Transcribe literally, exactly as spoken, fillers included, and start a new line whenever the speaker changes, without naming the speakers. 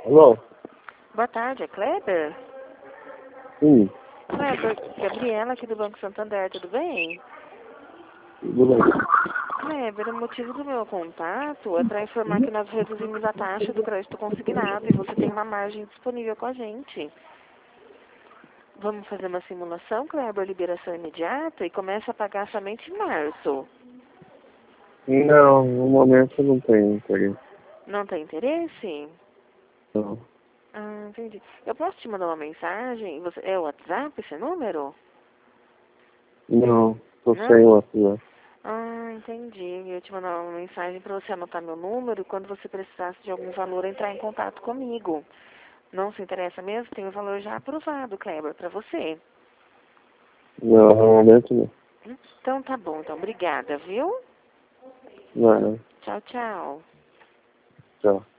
Alô?
Boa tarde, é Kleber?
Sim,
Kleber, Gabriela aqui do Banco Santander, tudo bem?
tudo bem.
Kleber, o motivo do meu contato é para informar que nós reduzimos a taxa do crédito consignado e você tem uma margem disponível com a gente. Vamos fazer uma simulação, Kleber, liberação imediata e começa a pagar somente em março.
Não, no momento não tenho interesse.
Não tem interesse?
Não,
Ah, entendi. Eu posso te mandar uma mensagem? Você, é o WhatsApp esse número?
não, tô sem
Não?
WhatsApp.
Ah, entendi. Eu ia te mandar uma mensagem para você anotar meu número e quando você precisasse de algum valor entrar em contato comigo. Não se interessa mesmo? Tem o valor já aprovado, Kleber, para você.
Não, no momento não.
Então tá bom. Então, obrigada, viu?
Não,
Tchau, tchau.
tchau.